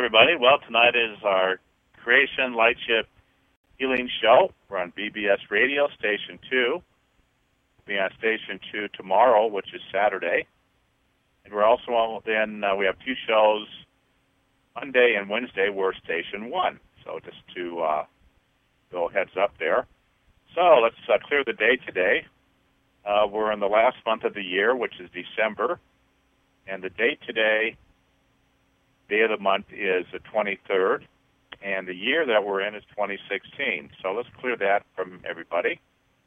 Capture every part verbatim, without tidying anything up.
everybody. Well, tonight is our Creation Lightship Healing Show. We're on B B S Radio, Station two. We'll be on Station two tomorrow, which is Saturday. And we're also on, then uh, we have two shows, Monday and Wednesday, we're Station one. So just to uh, go heads up there. So let's uh, clear the day today. Uh, we're in the last month of the year, which is December. And the date today, day of the month, is the twenty-third. And the year that we're in is twenty sixteen. So let's clear that from everybody.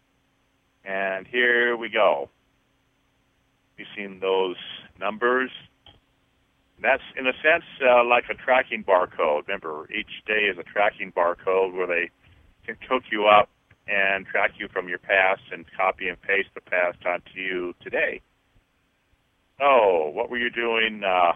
And here we go. You've seen those numbers. That's, in a sense, uh, like a tracking barcode. Remember, each day is a tracking barcode where they can hook you up and track you from your past and copy and paste the past onto you today. Oh, what were you doing uh,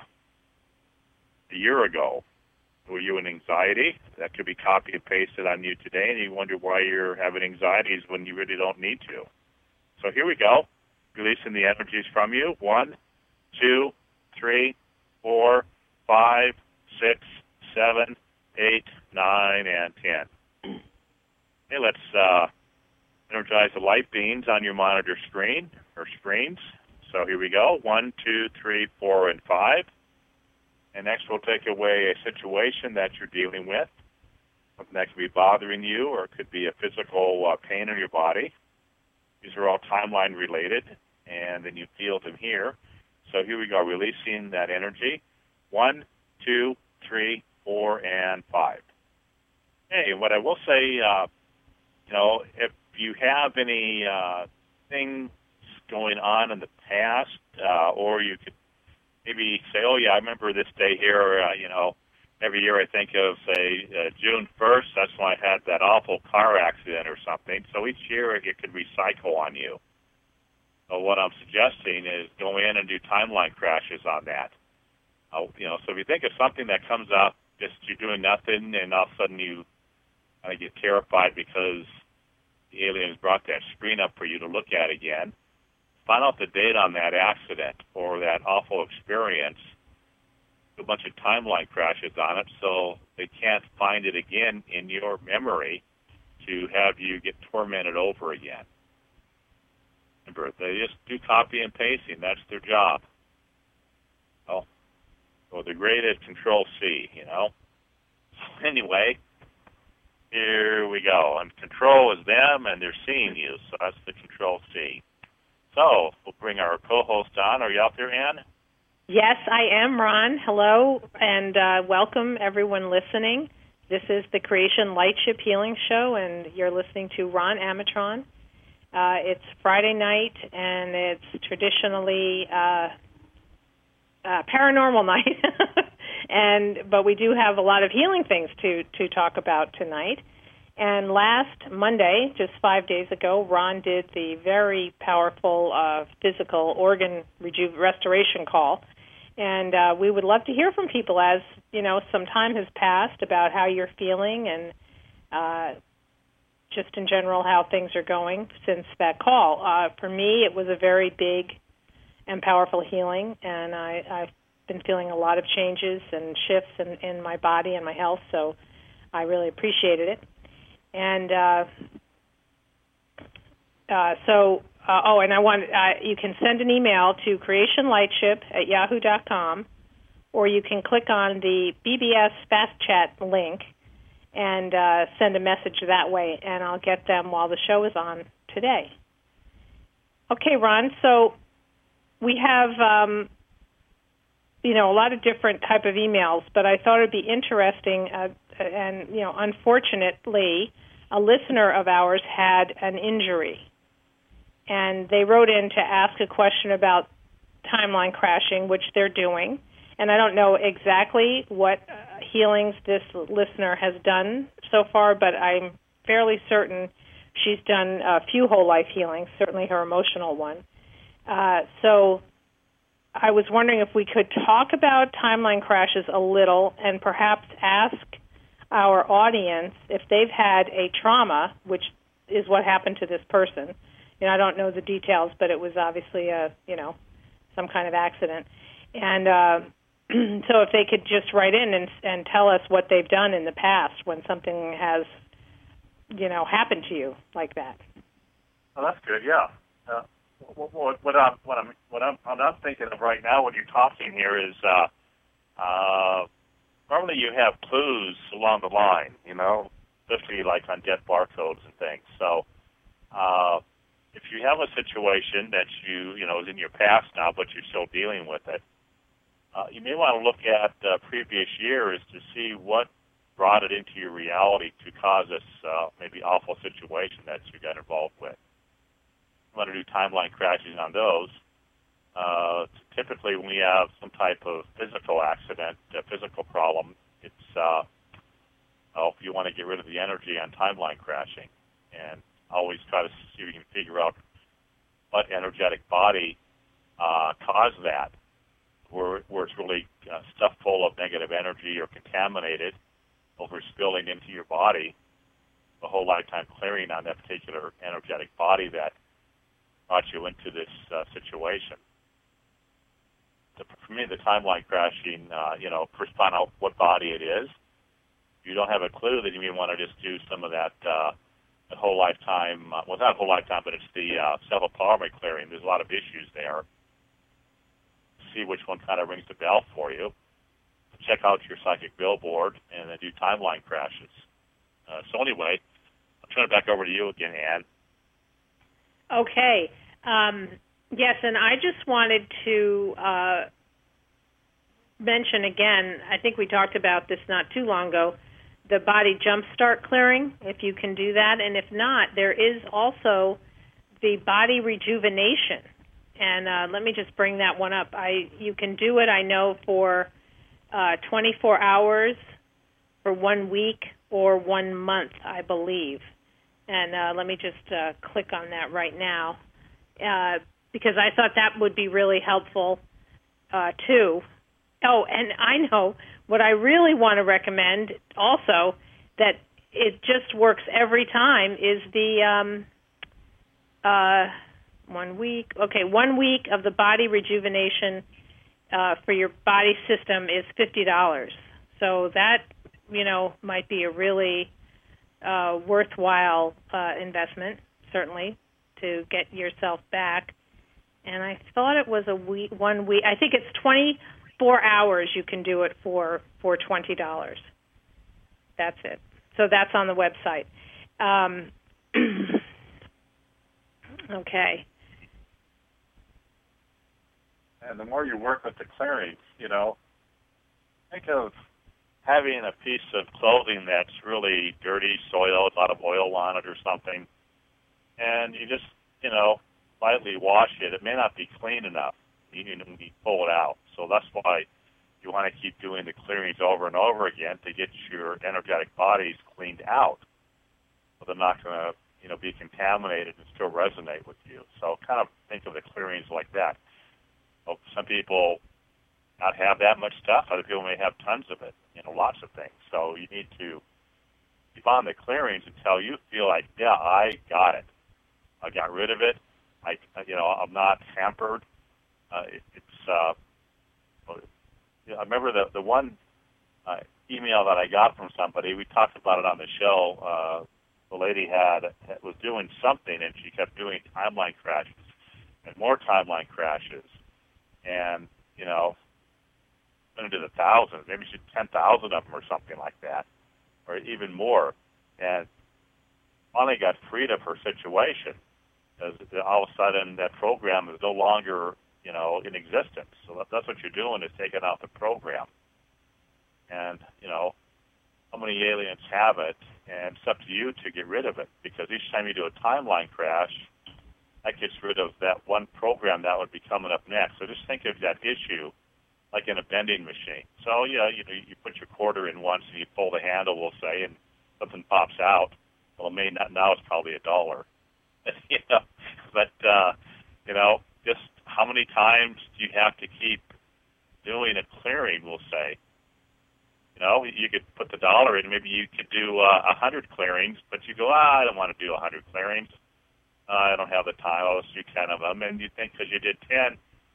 a year ago? Were you in anxiety? That could be copy and pasted on you today, and you wonder why you're having anxieties when you really don't need to. So here we go, releasing the energies from you. One, two, three, four, five, six, seven, eight, nine, and ten. Okay, let's uh, energize the light beams on your monitor screen or screens. So here we go, one, two, three, four, and five. And next we'll take away a situation that you're dealing with. Something that could be bothering you, or it could be a physical uh, pain in your body. These are all timeline related, and then you feel them here. So here we go, releasing that energy. One, two, three, four, and five. Hey, what I will say, uh, you know, if you have any uh, things going on in the past, uh, or you could maybe say, oh, yeah, I remember this day here, uh, you know, every year I think of, say, uh, June first, that's when I had that awful car accident or something. So each year it could recycle on you. So what I'm suggesting is go in and do timeline crashes on that. Uh, you know, so if you think of something that comes up, just you're doing nothing, and all of a sudden you uh, get terrified because the aliens brought that screen up for you to look at again, find out the date on that accident or that awful experience, do a bunch of timeline crashes on it so they can't find it again in your memory to have you get tormented over again. Remember, they just do copy and pasting. That's their job. Oh, so the grade is Control C, you know. So anyway, here we go. And Control is them, and they're seeing you, so that's the Control C. So we'll bring our co-host on. Are you out there, Ann? Yes, I am, Ron. Hello, and uh, welcome everyone listening. This is the Creation Lightship Healing Show, and you're listening to Ron Amatron. Uh, it's Friday night, and it's traditionally uh, uh, paranormal night, and but we do have a lot of healing things to, to talk about tonight. And last Monday, just five days ago, Ron did the very powerful uh, physical organ reju- restoration call. And uh, we would love to hear from people as, you know, some time has passed about how you're feeling and uh, just in general how things are going since that call. Uh, for me, it was a very big and powerful healing, and I, I've been feeling a lot of changes and shifts in, in my body and my health, so I really appreciated it. And uh, uh, so, uh, oh, and I want uh, you can send an email to creationlightship at yahoo dot com, or you can click on the B B S Fast Chat link and uh, send a message that way, and I'll get them while the show is on today. Okay, Ron, so we have, um, you know, a lot of different type of emails, but I thought it would be interesting, uh, and, you know, unfortunately, a listener of ours had an injury, and they wrote in to ask a question about timeline crashing, which they're doing. And I don't know exactly what uh, healings this listener has done so far, but I'm fairly certain she's done a few whole life healings, certainly her emotional one. Uh, so I was wondering if we could talk about timeline crashes a little and perhaps ask our audience if they've had a trauma, which is what happened to this person. You know, I don't know the details, but it was obviously a, you know, some kind of accident. And uh, so if they could just write in and, and tell us what they've done in the past when something has, you know, happened to you like that. Well, that's good. Yeah. Uh, what, what, what I'm what I'm what I'm, what I'm thinking of right now when you're talking here is uh, uh, normally you have clues along the line, you know, especially like on dead barcodes and things. So uh, if you have a situation that you you know is in your past now, but you're still dealing with it, uh, you may want to look at uh, previous years to see what brought it into your reality to cause this uh, maybe awful situation that you got involved with. You want to do timeline crashes on those. Uh, typically, when we have some type of physical accident, a physical problem, it's uh, oh, you want to get rid of the energy on timeline crashing, and always try to see if you can figure out what energetic body uh, caused that, where, where it's really uh, stuffed full of negative energy or contaminated, over spilling into your body, the whole lifetime clearing on that particular energetic body that brought you into this uh, situation. So for me, the timeline crashing, uh, you know, first find out what body it is. If you don't have a clue, then you may want to just do some of that, uh, the whole lifetime, uh, well, not whole lifetime, but it's the uh, self-empowerment clearing. There's a lot of issues there. See which one kind of rings the bell for you. Check out your psychic billboard and then do timeline crashes. Uh, so anyway, I'll turn it back over to you again, Ann. Okay. Um, yes, and I just wanted to uh, mention again, I think we talked about this not too long ago, the body jumpstart clearing, if you can do that. And if not, there is also the body rejuvenation. And uh, let me just bring that one up. I You can do it, I know, for uh, twenty-four hours, for one week, or one month, I believe. And uh, let me just uh, click on that right now, uh, because I thought that would be really helpful, uh, too. Oh, and I know what I really want to recommend also, that it just works every time, is the um, uh, one week. Okay, one week of the body rejuvenation uh, for your body system is fifty dollars. So that, you know, might be a really uh, worthwhile uh, investment, certainly, to get yourself back. And I thought it was a week, one week. I think it's twenty-four hours you can do it for, for twenty dollars. That's it. So that's on the website. Um, okay. And the more you work with the clearings, you know, think of having a piece of clothing that's really dirty, soiled, a lot of oil on it or something, and you just, you know, lightly wash it. It may not be clean enough. You need to pull it out. So that's why you want to keep doing the clearings over and over again to get your energetic bodies cleaned out. So they're not going to, you know, be contaminated and still resonate with you. So kind of think of the clearings like that. Well, some people not have that much stuff. Other people may have tons of it, you know, lots of things. So you need to keep on the clearings until you feel like, yeah, I got it. I got rid of it. I, you know, I'm not hampered. Uh, it, it's, uh, I remember the, the one uh, email that I got from somebody, we talked about it on the show. Uh, the lady had, was doing something, and she kept doing timeline crashes and more timeline crashes. And, you know, into the thousands, maybe she ten thousand of them or something like that, or even more. And finally got freed of her situation, because all of a sudden that program is no longer, you know, in existence. So that's what you're doing, is taking out the program. And, you know, how many aliens have it, and it's up to you to get rid of it, because each time you do a timeline crash, that gets rid of that one program that would be coming up next. So just think of that issue like in a vending machine. So, yeah, you know, you put your quarter in once and you pull the handle, we'll say, and something pops out. Well, it may not, now it's probably a dollar. you know, but, uh, you know, just how many times do you have to keep doing a clearing, we'll say? You know, you could put the dollar in, maybe you could do uh, one hundred clearings, but you go, ah, I don't want to do one hundred clearings. Uh, I don't have the time. I'll just do ten of them. And you think because you did ten,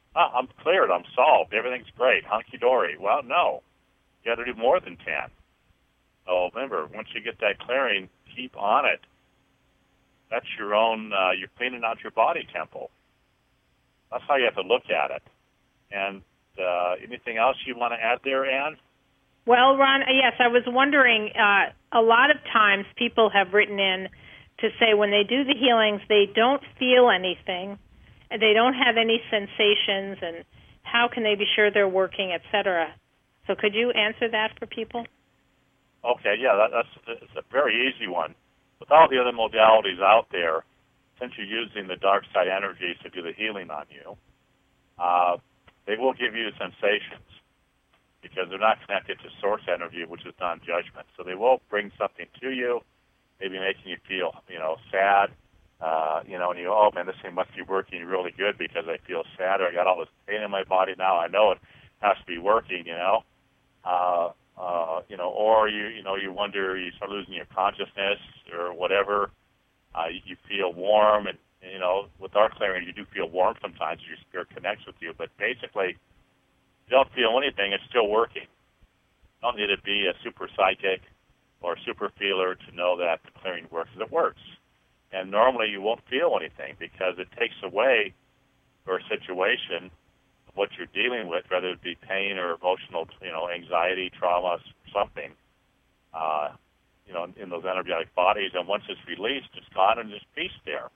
oh, I'm cleared, I'm solved, everything's great, hunky-dory. Well, no. You got to do more than ten. So remember, once you get that clearing, keep on it. That's your own, uh, you're cleaning out your body temple. That's how you have to look at it. And uh, anything else you want to add there, Ann? Well, Ron, yes, I was wondering, uh, a lot of times people have written in to say when they do the healings, they don't feel anything, and they don't have any sensations, and how can they be sure they're working, et cetera. So could you answer that for people? Okay, yeah, that, that's it's a very easy one. With all the other modalities out there, since you're using the dark side energies to do the healing on you, uh, they will give you sensations because they're not connected to source energy, which is non-judgment. So they will bring something to you, maybe making you feel, you know, sad, uh, you know, and you go, oh, man, this thing must be working really good because I feel sad, or I got all this pain in my body now. I know it has to be working, you know. Uh, uh, you know, or you, you know, you wonder, you start losing your consciousness or whatever. Uh, you, you feel warm, and, you know, with our clearing, you do feel warm sometimes. Your spirit connects with you, but basically, you don't feel anything. It's still working. You don't need to be a super psychic or a super feeler to know that the clearing works. It works, and normally you won't feel anything because it takes away for a situation what you're dealing with, whether it be pain or emotional, you know, anxiety, trauma, something, uh, you know, in those energetic bodies. And once it's released, it's gone, and there's peace there.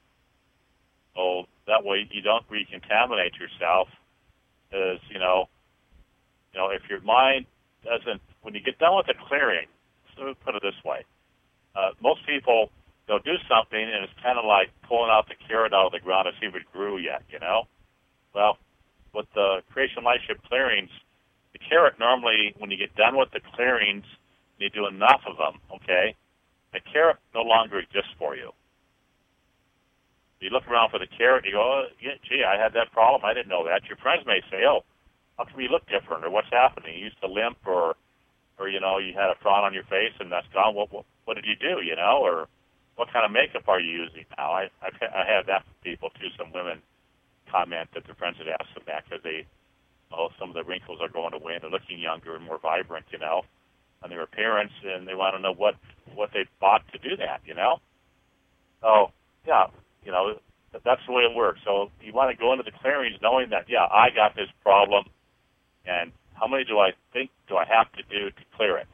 So that way you don't recontaminate yourself. As you know, you know, if your mind doesn't, when you get done with the clearing, so let me put it this way: uh, most people, they'll do something, and it's kind of like pulling out the carrot out of the ground to see if it grew yet. You know, well. With the creation lightship clearings, the carrot normally, when you get done with the clearings, you do enough of them, okay, the carrot no longer exists for you. You look around for the carrot, you go, oh, yeah, gee, I had that problem, I didn't know that. Your friends may say, oh, how come you look different, or what's happening? You used to limp, or, or you know, you had a frown on your face, and that's gone. What, what, what did you do, you know, or what kind of makeup are you using now? I, I've, I have that for people, too, some women comment that their friends had asked them that because they, oh, some of the wrinkles are going away and they're looking younger and more vibrant, you know, on their appearance, and they want to know what what they bought to do that, you know. So yeah, you know, that's the way it works. So you want to go into the clearings knowing that, yeah, I got this problem, and how many do I think do I have to do to clear it?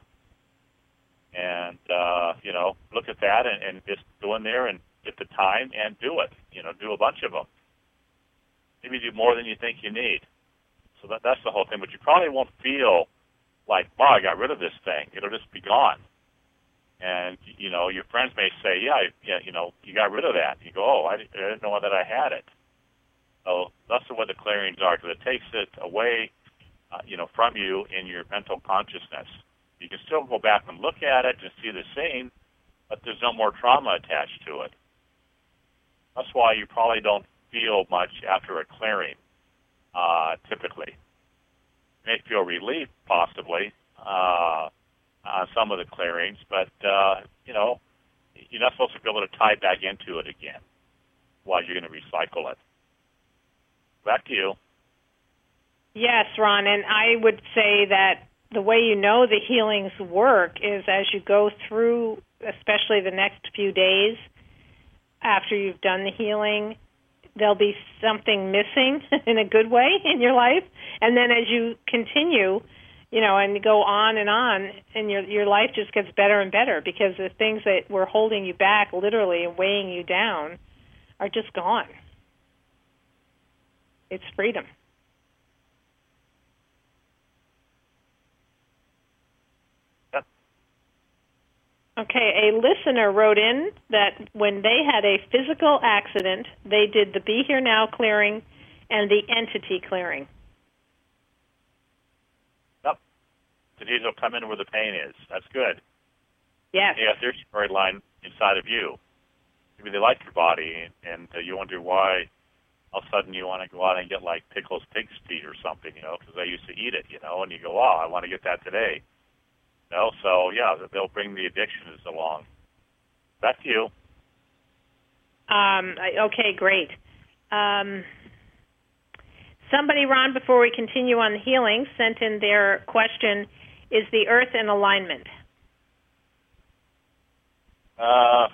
And uh, you know, look at that and, and just go in there and get the time and do it. You know, do a bunch of them. Maybe do more than you think you need. So that that's the whole thing. But you probably won't feel like, wow, I got rid of this thing. It'll just be gone. And, you know, your friends may say, yeah, I, yeah, you know, you got rid of that. You go, oh, I didn't, I didn't know that I had it. So that's the way the clearings are, because it takes it away, uh, you know, from you in your mental consciousness. You can still go back and look at it and see the same, but there's no more trauma attached to it. That's why you probably don't feel much after a clearing, uh, typically. You may feel relief, possibly, uh, on some of the clearings, but, uh, you know, you're not supposed to be able to tie back into it again while you're going to recycle it. Back to you. Yes, Ron, and I would say that the way you know the healings work is as you go through, especially the next few days after you've done the healing, there'll be something missing in a good way in your life. And then as you continue, you know, and go on and on, and your your life just gets better and better because the things that were holding you back literally and weighing you down are just gone. It's freedom. Yep. Okay, a listener wrote in that when they had a physical accident, they did the Be Here Now clearing and the entity clearing. Yep. The disease will come in where the pain is. That's good. Yes. Yeah, there's a story line inside of you. Maybe they like your body, and, and uh, you wonder why all of a sudden you want to go out and get like Pickles pig's feet or something, you know, because I used to eat it, you know, and you go, wow, I want to get that today. You know, so, yeah, they'll bring the addictions along. Back to you. Um, okay, great. Um, Somebody, Ron, before we continue on the healing, sent in their question, is the Earth in alignment? Uh,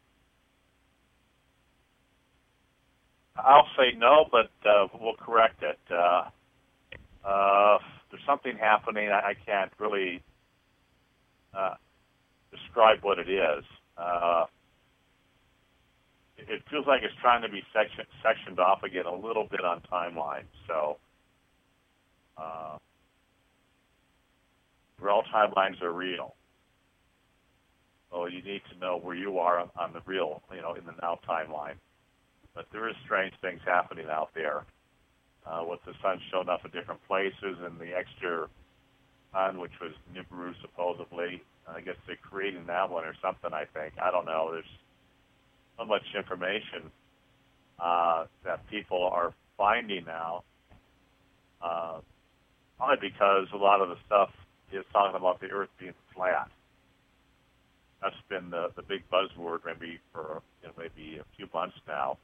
I'll say no, but uh, we'll correct it. Uh, uh, there's something happening. I, I can't really uh, describe what it is. Uh, it, it feels like it's trying to be section, sectioned off again a little bit on timeline. So, uh, real timelines are real. So you need to know where you are on, on the real, you know, in the now timeline. But there is strange things happening out there uh, with the sun showing up in different places and the extra sun, which was Nibiru supposedly. I guess they're creating that one or something, I think. I don't know. There's so much information uh, that people are finding now, uh, probably because a lot of the stuff is talking about the Earth being flat. That's been the, the big buzzword maybe for you know, maybe a few months now.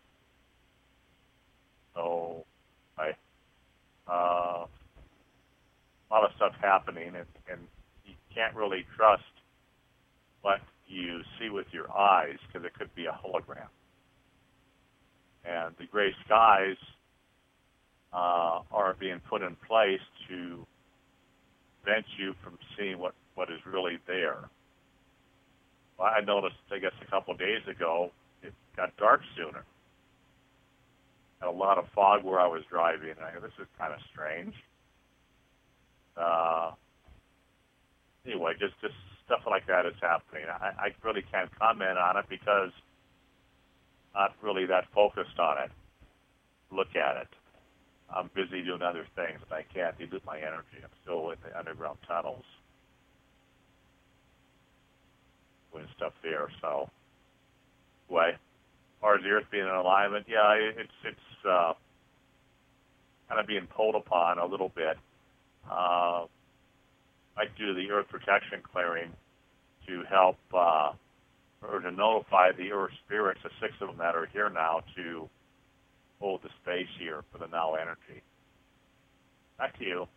So, I, uh, a lot of stuff happening, and, and you can't really trust what you see with your eyes because it could be a hologram. And the gray skies uh, are being put in place to prevent you from seeing what, what is really there. Well, I noticed, I guess, a couple of days ago, it got dark sooner. Had a lot of fog where I was driving. And I go, this is kind of strange. Uh, anyway, just, just stuff like that is happening. I, I really can't comment on it because I'm not really that focused on it. Look at it. I'm busy doing other things, and I can't dilute my energy. I'm still in the underground tunnels doing stuff there. So, anyway, as far as the Earth being in alignment, yeah, it's it's uh, kind of being pulled upon a little bit. Uh, I do the Earth protection clearing to help uh, or to notify the Earth spirits, the six of them that are here now, to hold the space here for the now energy. Back to you.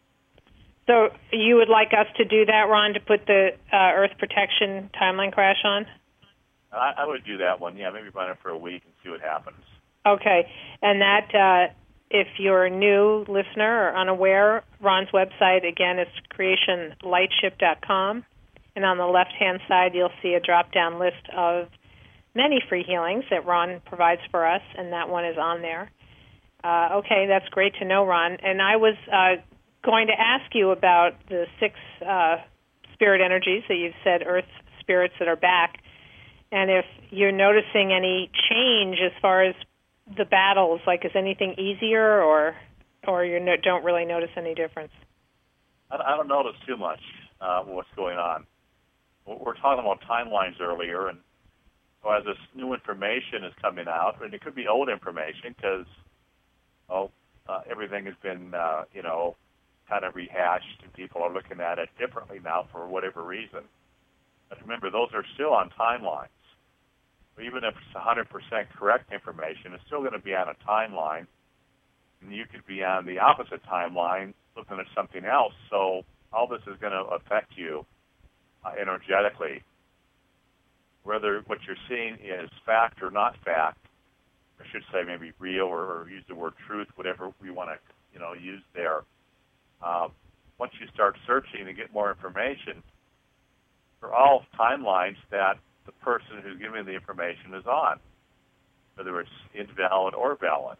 So you would like us to do that, Ron, to put the uh, Earth protection timeline crash on? I, I would do that one, yeah, maybe run it for a week and see what happens. Okay, and that, uh, if you're a new listener or unaware, Ron's website, again, is creation lightship dot com, and on the left-hand side you'll see a drop-down list of many free healings that Ron provides for us, and that one is on there. Uh, okay, that's great to know, Ron. And I was uh, going to ask you about the six uh, spirit energies that you've said, Earth spirits that are back, and if you're noticing any change as far as the battles, like is anything easier, or or you no, don't really notice any difference? I, I don't notice too much uh, what's going on. We're talking about timelines earlier, and so as this new information is coming out, and it could be old information because oh, uh, everything has been, uh, you know, kind of rehashed, and people are looking at it differently now for whatever reason. But remember, those are still on timelines. So even if it's one hundred percent correct information, it's still going to be on a timeline, and you could be on the opposite timeline looking at something else. So all this is going to affect you uh, energetically. Whether what you're seeing is fact or not fact, I should say maybe real or, or use the word truth, whatever we want to, you know, use there. Uh, once you start searching and get more information, for all timelines that the person who's giving the information is on, whether it's invalid or valid.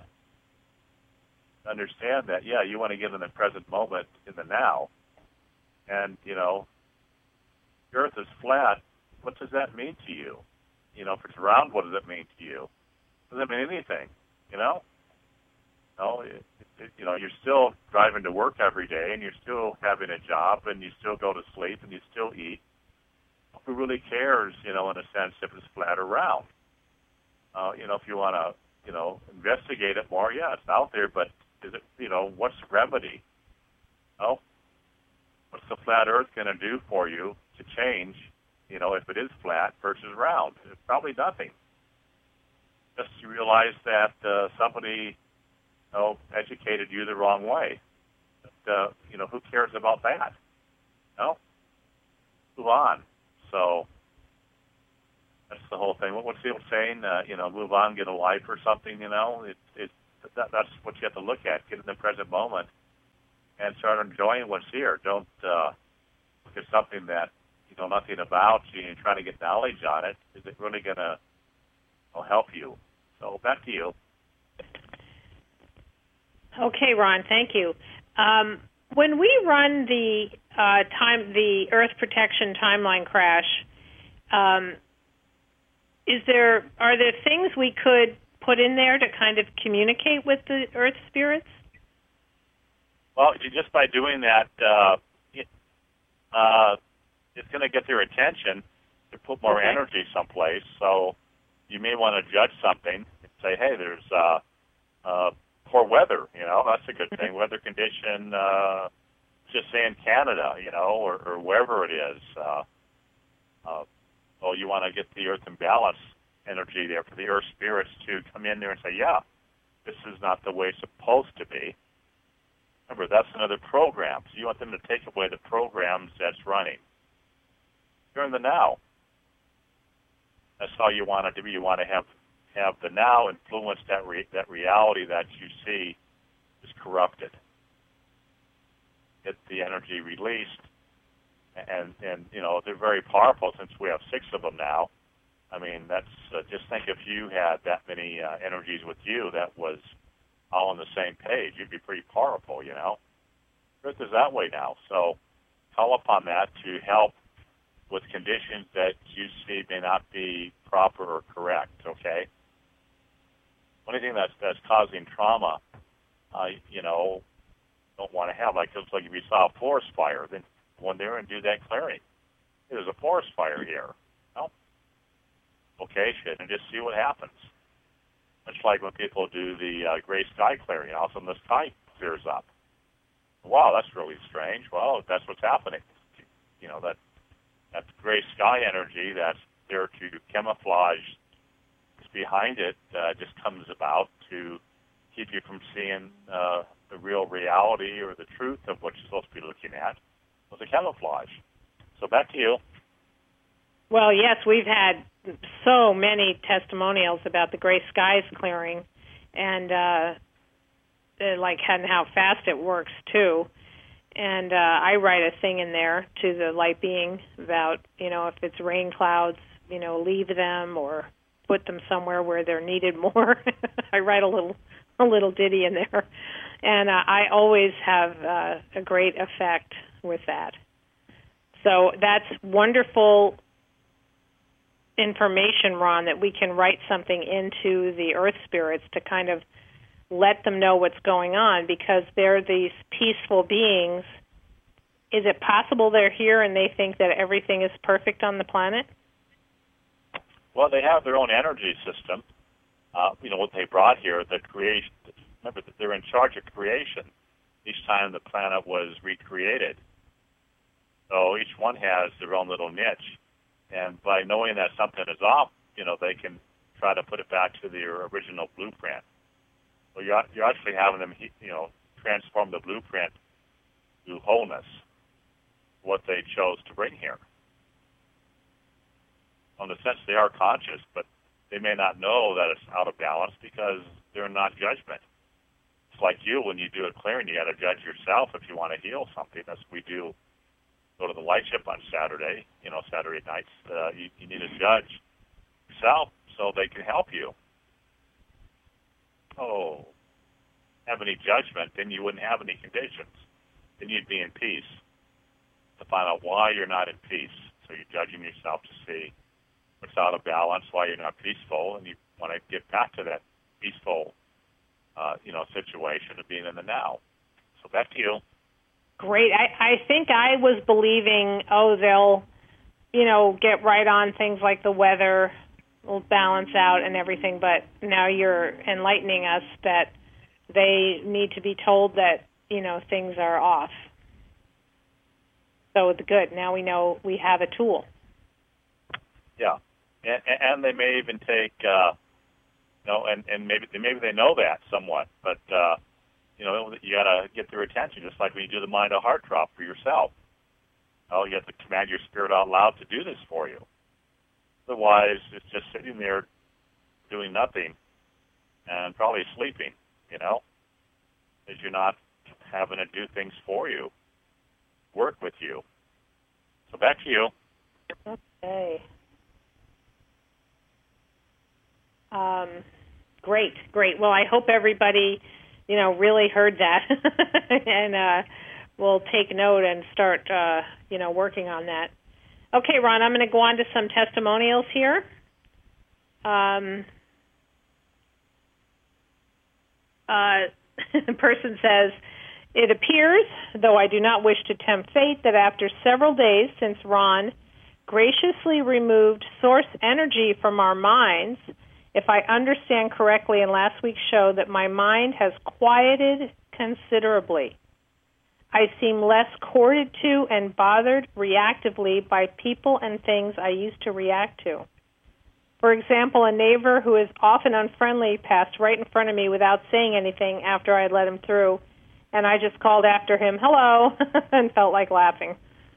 Understand that, yeah, you want to give in the present moment in the now. And, you know, the Earth is flat. What does that mean to you? You know, if it's round, what does it mean to you? Doesn't mean anything, you know? No, it, it, you know, you're still driving to work every day, and you're still having a job, and you still go to sleep, and you still eat. Who really cares, you know, in a sense, if it's flat or round? Uh, you know, if you want to, you know, investigate it more, yeah, it's out there, but is it, you know, what's the remedy? Oh, what's the flat Earth going to do for you to change, you know, if it is flat versus round? It's probably nothing. Just to realize that uh, somebody know, educated you the wrong way. But, uh, you know, who cares about that? No, move on. So that's the whole thing. What, what's the old saying? Uh, you know, move on, get a life or something. You know, it, it that, that's what you have to look at. Get in the present moment and start enjoying what's here. Don't uh, look at something that you know nothing about you and try to get knowledge on it. Is it really going to help you? So back to you. Okay, Ron, thank you. Um, when we run the uh, time, the Earth Protection Timeline Crash, um, is there are there things we could put in there to kind of communicate with the Earth spirits? Well, just by doing that, uh, it, uh, it's going to get their attention to put more Okay. energy someplace. So you may want to judge something and say, hey, there's uh, uh, poor weather. You know, that's a good thing. Weather condition, uh, just say in Canada, you know, or, or wherever it is. Uh, uh, oh, you want to get the Earth in balance energy there for the Earth spirits to come in there and say, yeah, this is not the way it's supposed to be. Remember, that's another program. So you want them to take away the programs that's running. You're in the now. That's how you want it to be. You want to have have the now influence that re, that reality that you see is corrupted. Get the energy released, and and you know they're very powerful since we have six of them now. I mean, that's uh, just think if you had that many uh, energies with you that was all on the same page, you'd be pretty powerful, you know. Earth is that way now, so call upon that to help with conditions that you see may not be proper or correct, okay? Anything that's that's causing trauma, uh, you know, don't want to have. Like, it's like if you saw a forest fire, then go in there and do that clearing. Hey, there's a forest fire here. No? Location, and just see what happens. Much like when people do the uh, gray sky clearing, all of a sudden the sky clears up. Wow, that's really strange. Well, that's what's happening. You know, that that gray sky energy that's there to camouflage behind it uh, just comes about to keep you from seeing uh, the real reality or the truth of what you're supposed to be looking at with the camouflage. So back to you. Well, yes, we've had so many testimonials about the gray skies clearing, and uh, like and how fast it works too. And uh, I write a thing in there to the light being about, you know, if it's rain clouds, you know, leave them or put them somewhere where they're needed more. I write a little a little ditty in there, and uh, I always have uh, a great effect with that. So that's wonderful information, Ron, that we can write something into the earth spirits to kind of let them know what's going on, because they're these peaceful beings. Is it possible they're here and they think that everything is perfect on the planet? Well, they have their own energy system. Uh, you know, what they brought here, the creation. Remember, that they're in charge of creation each time the planet was recreated. So each one has their own little niche. And by knowing that something is off, you know, they can try to put it back to their original blueprint. So you're, you're actually having them, you know, transform the blueprint to wholeness, what they chose to bring here. In a sense, they are conscious, but they may not know that it's out of balance because they're not judgment. It's like you, when you do a clearing, you got to judge yourself if you want to heal something. That's what we do. Go to the light ship on Saturday, you know, Saturday nights. Uh, you, you need to judge yourself so they can help you. Oh, have any judgment, then you wouldn't have any conditions. Then you'd be in peace. To find out why you're not in peace. So you're judging yourself to see what's out of balance, why you're not peaceful, and you want to get back to that peaceful, uh, you know, situation of being in the now. So back to you. Great. I, I think I was believing, oh, they'll, you know, get right on things like the weather will balance out and everything, but now you're enlightening us that they need to be told that, you know, things are off. So it's good. Now we know we have a tool. Yeah. And, and they may even take uh, You know, and, and maybe maybe they know that somewhat, but uh, you know, you got to get their attention, just like when you do the mind to heart drop for yourself. Oh, you have to command your spirit out loud to do this for you. Otherwise, it's just sitting there doing nothing and probably sleeping, you know, because you're not having to do things for you, work with you. So back to you. Okay. Um, great, great. Well, I hope everybody, you know, really heard that and uh, will take note and start, uh, you know, working on that. Okay, Ron, I'm going to go on to some testimonials here. Um, uh, the person says, it appears, though I do not wish to tempt fate, that after several days since Ron graciously removed source energy from our minds, if I understand correctly in last week's show, that my mind has quieted considerably. I seem less courted to and bothered reactively by people and things I used to react to. For example, a neighbor who is often unfriendly passed right in front of me without saying anything after I had let him through, and I just called after him, hello, and felt like laughing.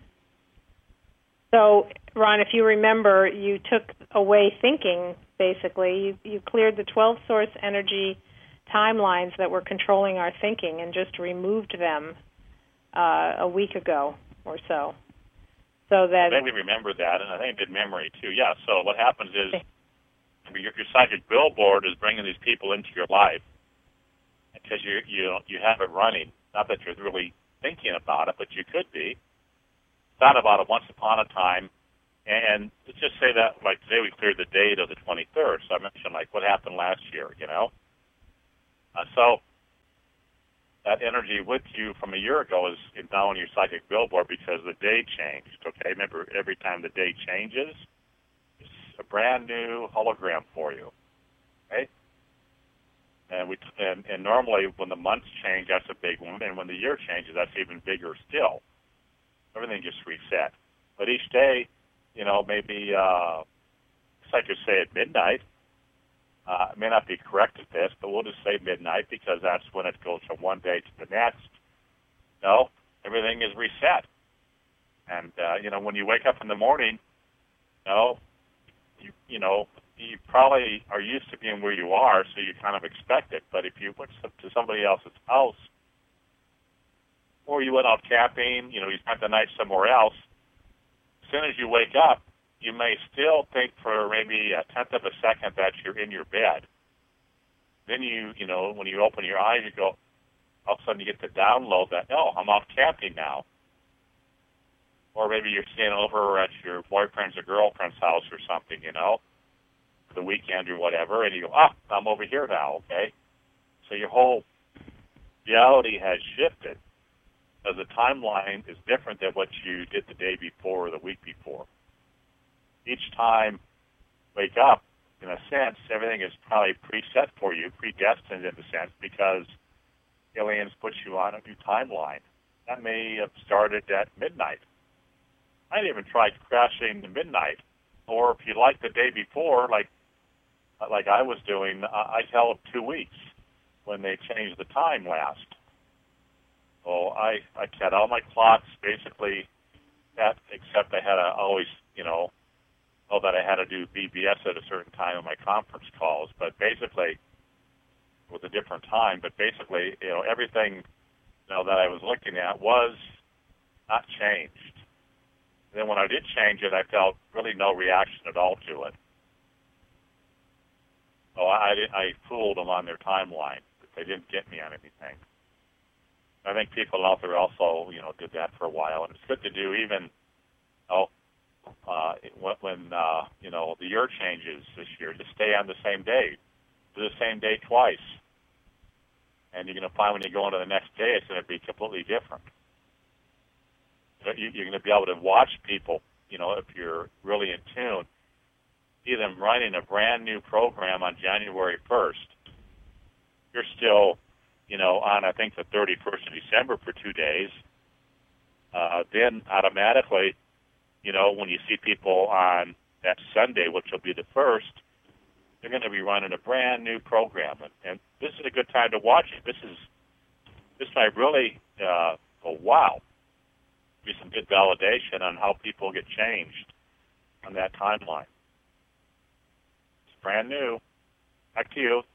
So, Ron, if you remember, you took away thinking, basically. You, you cleared the twelve source energy timelines that were controlling our thinking and just removed them uh, a week ago or so. So that I think we remember that, and I think it did memory, too. Yeah, so what happens is your, your psychic billboard is bringing these people into your life because you you you have it running. Not that you're really thinking about it, but you could be. Thought about it once upon a time, and let's just say that, like today we cleared the date of the twenty-third, so I mentioned, like, what happened last year, you know? Uh, so that energy with you from a year ago is now on your psychic billboard because the day changed, okay? Remember, every time the day changes, it's a brand new hologram for you, okay? And we and, and normally when the months change, that's a big one, and when the year changes, that's even bigger still. Everything just reset. But each day, you know, maybe, uh, it's like you say at midnight, uh, it may not be correct at this, but we'll just say midnight because that's when it goes from one day to the next. No, everything is reset. And, uh, you know, when you wake up in the morning, you know, you, you know, you probably are used to being where you are, so you kind of expect it. But if you went to somebody else's house, or you went out camping, you know, you spent the night somewhere else, as soon as you wake up, you may still think for maybe a tenth of a second that you're in your bed. Then you, you know, when you open your eyes, you go, all of a sudden you get the download that, oh, I'm out camping now. Or maybe you're staying over at your boyfriend's or girlfriend's house or something, you know, for the weekend or whatever, and you go, ah, I'm over here now, okay? So your whole reality has shifted. Because the timeline is different than what you did the day before or the week before. Each time, wake up, in a sense, everything is probably preset for you, predestined in a sense, because aliens put you on a new timeline. That may have started at midnight. I didn't even try crashing to midnight. Or if you like the day before, like like I was doing, I tell them two weeks when they changed the time last. So I, I had all my clocks basically set, except I had to always, you know, know that I had to do B B S at a certain time on my conference calls. But basically, with a different time, but basically, you know, everything, you know, that I was looking at was not changed. And then when I did change it, I felt really no reaction at all to it. So I, I fooled them on their timeline. They didn't get me on anything. I think people out there also, you know, did that for a while, and it's good to do even, you know, uh, when, uh, you know, the year changes this year, just stay on the same day. Do the same day twice. And you're going to find when you go into the next day, it's going to be completely different. You're going to be able to watch people, you know, if you're really in tune, see them running a brand new program on January first. You're still, you know, on, I think, the thirty-first of December for two days. Uh, then automatically, you know, when you see people on that Sunday, which will be the first, they're going to be running a brand new program, and, and this is a good time to watch it. This is this might really uh, go wow, be some good validation on how people get changed on that timeline. It's brand new. Back to you.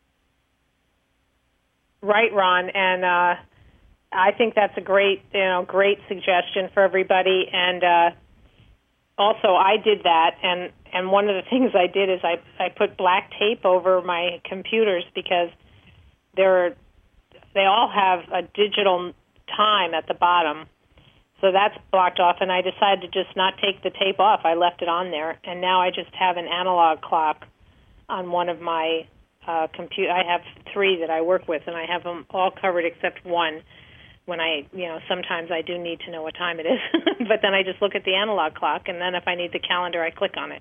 Right, Ron, and uh, I think that's a great, you know, great suggestion for everybody. And uh, also, I did that, and, and one of the things I did is I I put black tape over my computers because they're they all have a digital time at the bottom, so that's blocked off. And I decided to just not take the tape off. I left it on there, and now I just have an analog clock on one of my uh, computer. I have three that I work with, and I have them all covered except one. When I, you know, sometimes I do need to know what time it is, but then I just look at the analog clock, and then if I need the calendar, I click on it.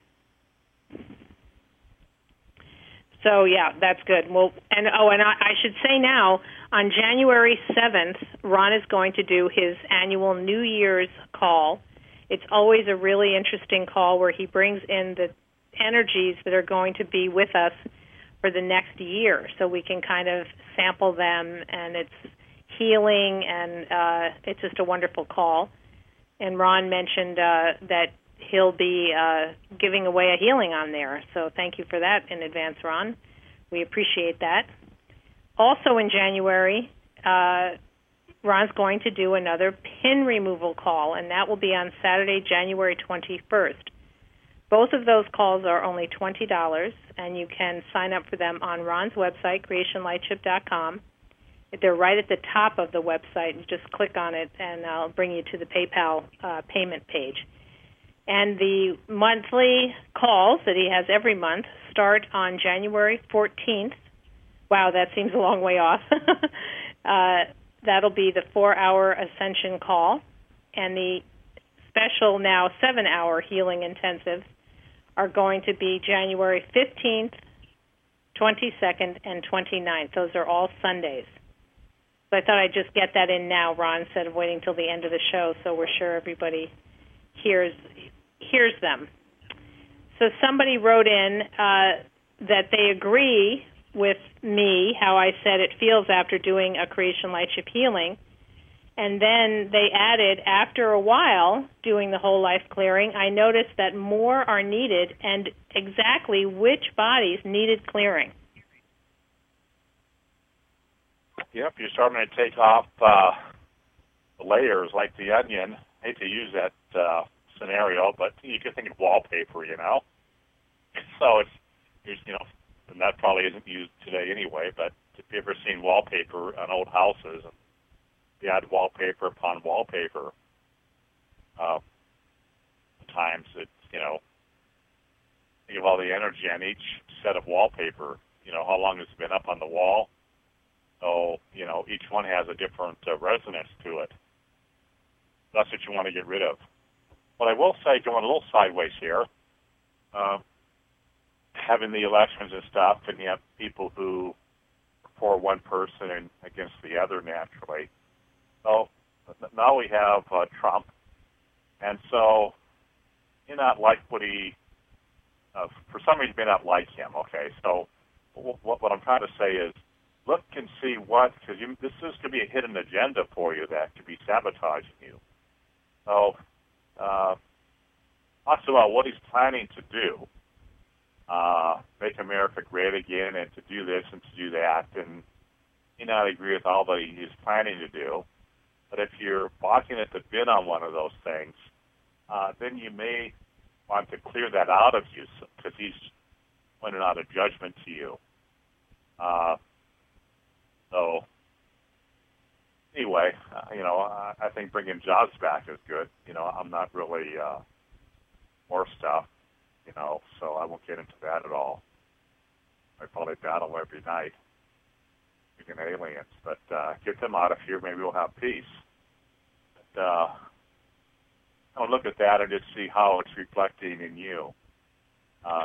So, yeah, that's good. Well, and oh, and I, I should say now, on January seventh, Ron is going to do his annual New Year's call. It's always a really interesting call where he brings in the energies that are going to be with us for the next year, so we can kind of sample them, and it's healing, and uh, it's just a wonderful call. And Ron mentioned uh, that he'll be uh, giving away a healing on there, so thank you for that in advance, Ron. We appreciate that. Also in January, uh, Ron's going to do another pin removal call, and that will be on Saturday, January twenty-first. Both of those calls are only twenty dollars, and you can sign up for them on Ron's website, creation lightship dot com. They're right at the top of the website. You just click on it, and I'll bring you to the PayPal uh, payment page. And the monthly calls that he has every month start on January fourteenth. Wow, that seems a long way off. uh, that'll be the four-hour Ascension call. And the special now seven-hour healing intensives are going to be January fifteenth, twenty-second, and twenty-ninth. Those are all Sundays. So I thought I'd just get that in now, Ron, instead of waiting till the end of the show, so we're sure everybody hears hears them. So somebody wrote in uh, that they agree with me, how I said it feels after doing a Creation Lightship healing, and then they added, after a while doing the whole life clearing, I noticed that more are needed, and exactly which bodies needed clearing. Yep, you're starting to take off uh, the layers like the onion. I hate to use that uh, scenario, but you can think of wallpaper, you know. So it's, it's, you know, and that probably isn't used today anyway, but if you've ever seen wallpaper on old houses, and you add wallpaper upon wallpaper, uh, times it's, you know, think of all the energy on each set of wallpaper, you know, how long it's been up on the wall. So, you know, each one has a different uh, resonance to it. That's what you want to get rid of. But I will say, going a little sideways here, uh, having the elections and stuff, and you have people who are for one person and against the other naturally. So now we have uh, Trump, and so you not like what he, uh, for some reason, you may not like him, okay? So what, what I'm trying to say is, look and see what, because this is going to be a hidden agenda for you that could be sabotaging you. So, uh, talks about what he's planning to do, uh, make America great again, and to do this and to do that, and you not agree with all that he's planning to do. But if you're balking at the bit on one of those things, uh, then you may want to clear that out of you, because he's pointing out a judgment to you. Uh, So, anyway, uh, you know, I, I think bringing jobs back is good. You know, I'm not really uh, more stuff, you know, so I won't get into that at all. I probably battle every night against aliens, but uh, get them out of here, maybe we'll have peace. But uh, I'll look at that and just see how it's reflecting in you. Uh,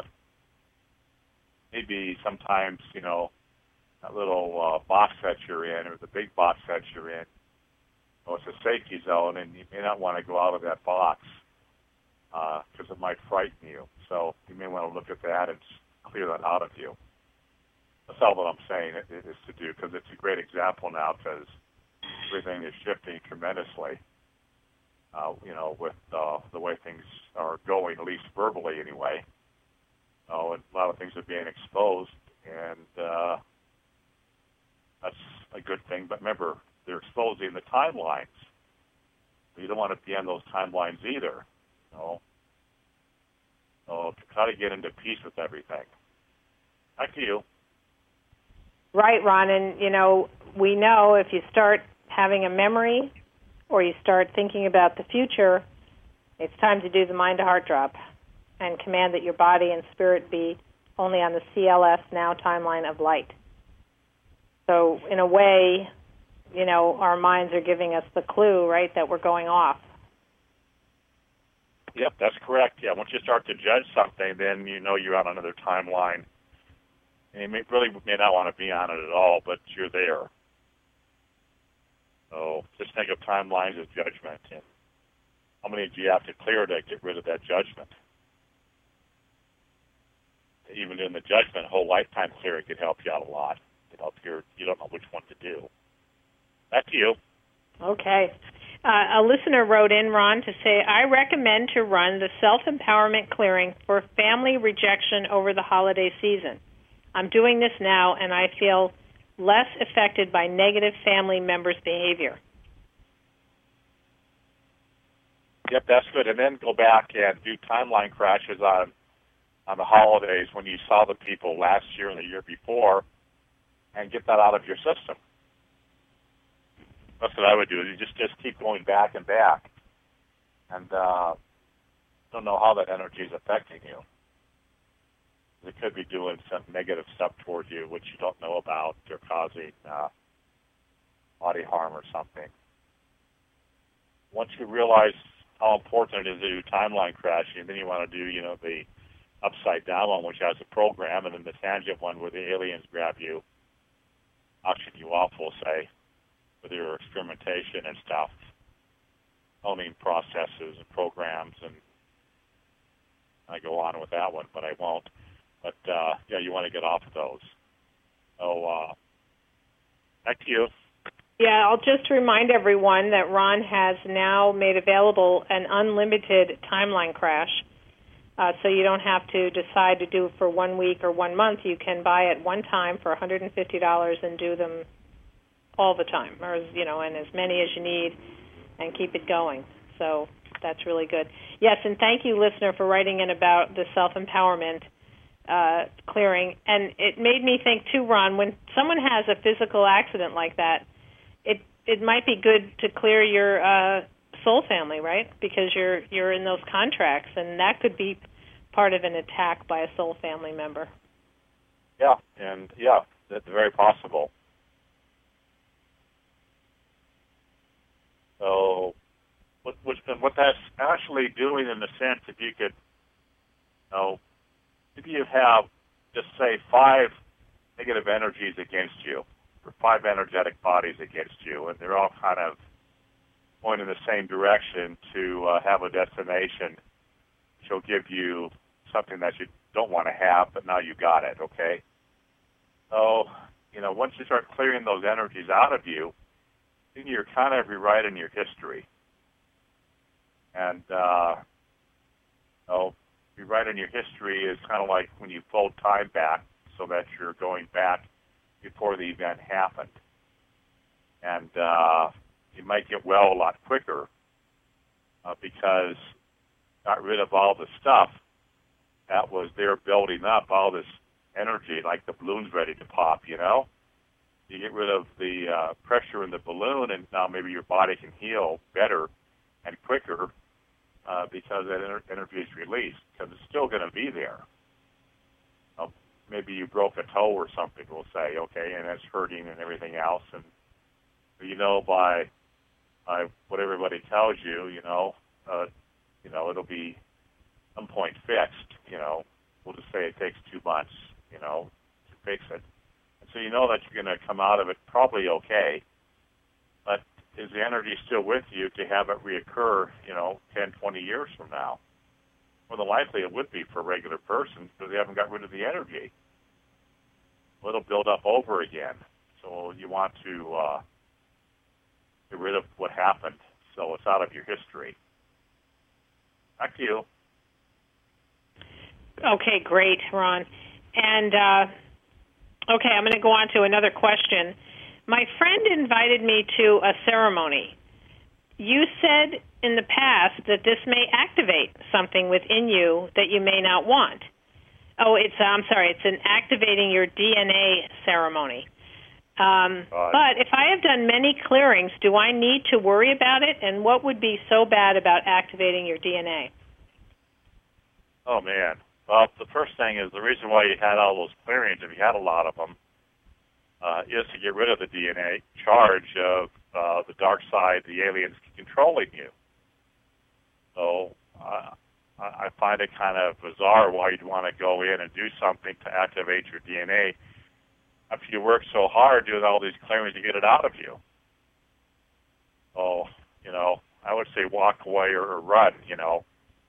maybe sometimes, you know, that little uh, box that you're in, or the big box that you're in, well, it's a safety zone, and you may not want to go out of that box because uh, it might frighten you. So you may want to look at that and clear that out of you. That's all that I'm saying it, is to do, because it's a great example now, because everything is shifting tremendously, uh, you know, with uh, the way things are going, at least verbally anyway. Oh, and a lot of things are being exposed, and uh, that's a good thing. But remember, they're exposing the timelines. You don't want to be on those timelines either. You know? So to try to get into peace with everything. Back to you. Right, Ron. And, you know, we know if you start having a memory or you start thinking about the future, it's time to do the mind-to-heart drop and command that your body and spirit be only on the C L S now timeline of light. So, in a way, you know, our minds are giving us the clue, right, that we're going off. Yep, that's correct. Yeah, once you start to judge something, then you know you're on another timeline. And you may, really may not want to be on it at all, but you're there. So just think of timelines as judgment. And how many do you have to clear to get rid of that judgment? Even in the judgment, a whole lifetime clearing could help you out a lot. It help you. You don't know which one to do. Back to you. Okay. Uh, a listener wrote in, Ron, to say, I recommend to run the self-empowerment clearing for family rejection over the holiday season. I'm doing this now, and I feel less affected by negative family members' behavior. Yep, that's good. And then go back and do timeline crashes on on the holidays when you saw the people last year and the year before, and get that out of your system. That's what I would do. You just, just keep going back and back, and uh, don't know how that energy is affecting you. It could be doing some negative stuff toward you, which you don't know about, or causing uh, body harm or something. Once you realize how important it is to do timeline crashing, then you want to do, you know, the upside down one, which has a program, and then the tangent one where the aliens grab you, auction you off, we'll say, with your experimentation and stuff, owning processes and programs, and I go on with that one, but I won't. But, uh, yeah, you want to get off of those. So, uh, back to you. Yeah, I'll just remind everyone that Ron has now made available an unlimited timeline crash, uh, so you don't have to decide to do it for one week or one month. You can buy it one time for one hundred fifty dollars and do them all the time, or, you know, and as many as you need, and keep it going. So that's really good. Yes, and thank you, listener, for writing in about the self-empowerment Uh, clearing. And it made me think, too, Ron, when someone has a physical accident like that, it it might be good to clear your uh, soul family, right? Because you're you're in those contracts, and that could be part of an attack by a soul family member. Yeah, and, yeah, that's very possible. So what, what, what that's actually doing, in a sense, if you could, you know, if you have, just say, five negative energies against you, or five energetic bodies against you, and they're all kind of going in the same direction to uh, have a destination, which will give you something that you don't want to have, but now you got it, okay? So, you know, once you start clearing those energies out of you, then you're kind of rewriting your history. And, uh, oh, rewriting your history is kind of like when you fold time back so that you're going back before the event happened. And uh, you might get well a lot quicker uh, because you got rid of all the stuff that was there building up, all this energy, like the balloon's ready to pop, you know? You get rid of the uh, pressure in the balloon, and now maybe your body can heal better and quicker Uh, because that ener- energy is released, because it's still going to be there. Uh, maybe you broke a toe or something, we'll say, okay, and it's hurting and everything else, and you know by, by what everybody tells you, you know, uh, you know, it'll be some point fixed, you know. We'll just say it takes two months, you know, to fix it. And so you know that you're going to come out of it probably okay, but is the energy still with you to have it reoccur, you know, ten, twenty years from now? more than likely it would be for regular persons because they haven't got rid of the energy. Well, it'll build up over again. So you want to uh, get rid of what happened so it's out of your history. Back to you. Okay, great, Ron. And, uh, okay, I'm going to go on to another question. My friend invited me to a ceremony. You said in the past that this may activate something within you that you may not want. Oh, it's, I'm sorry, it's an activating your D N A ceremony. Um, uh, but if I have done many clearings, do I need to worry about it? And what would be so bad about activating your D N A? Oh, man. Well, the first thing is the reason why you had all those clearings, if you had a lot of them, uh, is to get rid of the D N A charge of uh, the dark side, the aliens controlling you. So uh, I find it kind of bizarre why you'd want to go in and do something to activate your D N A after you work so hard doing all these clearings to get it out of you. So, you know, I would say walk away or, or run, you know.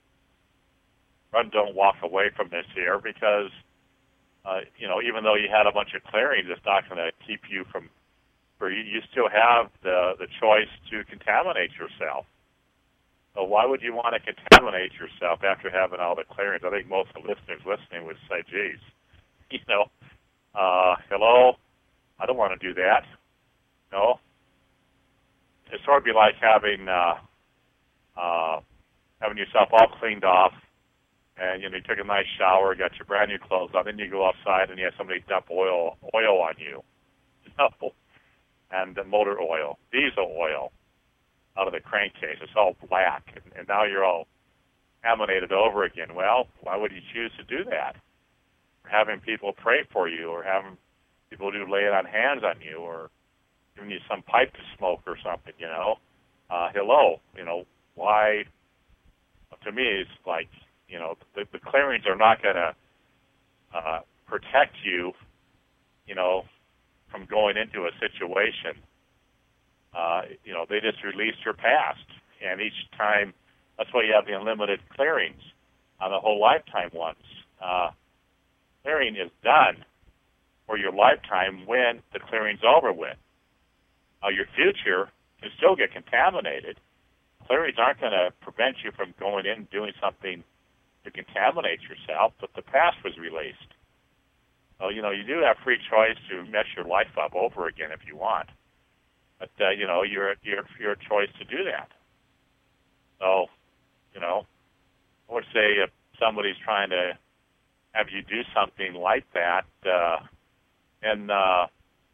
Run, don't walk away from this here because, uh, you know, even though you had a bunch of clearings, it's not going to keep you from, or you, you still have the, the choice to contaminate yourself. So why would you want to contaminate yourself after having all the clearings? I think most of the listeners listening would say, geez, you know, uh, hello, I don't want to do that. No. It's sort of be like having, uh, uh, having yourself all cleaned off, and, you know, you took a nice shower, got your brand new clothes on, then you go outside and you have somebody dump oil, oil on you, you know, and the motor oil, diesel oil out of the crankcase. It's all black, and, and now you're all contaminated over again. Well, why would you choose to do that? Having people pray for you, or having people do laying on hands on you, or giving you some pipe to smoke or something, you know. Uh, hello, you know, why, to me, it's like, you know, the, the clearings are not going to uh, protect you, you know, from going into a situation. Uh, you know, they just released your past, and each time, that's why you have the unlimited clearings on the whole lifetime ones. Uh, clearing is done for your lifetime when the clearing's over with. Uh, your future can still get contaminated. Clearings aren't going to prevent you from going in and doing something to contaminate yourself, but the past was released. So, you know, you do have free choice to mess your life up over again if you want. But, uh, you know, you're, you're, you're a choice to do that. So, you know, I would say if somebody's trying to have you do something like that, uh, and uh,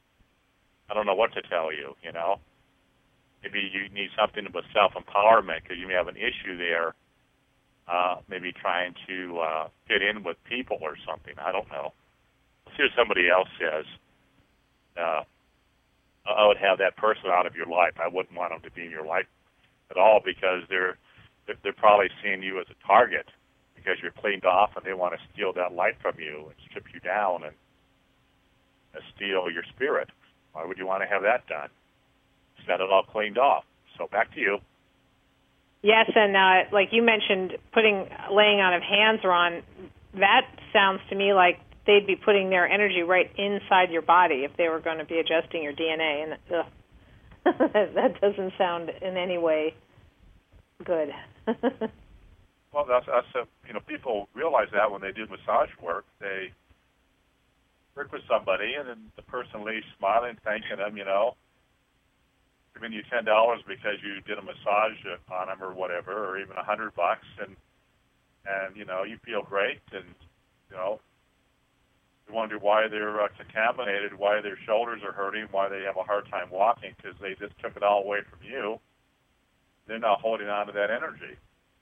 I don't know what to tell you, you know. Maybe you need something with self-empowerment because you may have an issue there, uh, maybe trying to uh, fit in with people or something. I don't know. Let's see what somebody else says. Uh, I would have that person out of your life. I wouldn't want them to be in your life at all because they're they're probably seeing you as a target because you're cleaned off and they want to steal that light from you and strip you down and, and steal your spirit. Why would you want to have that done? Set it all cleaned off. So back to you. Yes, and uh, like you mentioned, putting laying on of hands, Ron, that sounds to me like they'd be putting their energy right inside your body if they were going to be adjusting your D N A, and uh, that doesn't sound in any way good. Well, that's, that's a, you know, people realize that when they do massage work, they work with somebody, and then the person leaves smiling, thanking them, you know, giving you ten dollars because you did a massage on them or whatever, or even a hundred bucks, and and you know you feel great, and you know you wonder why they're uh, contaminated, why their shoulders are hurting, why they have a hard time walking because they just took it all away from you. They're not holding on to that energy.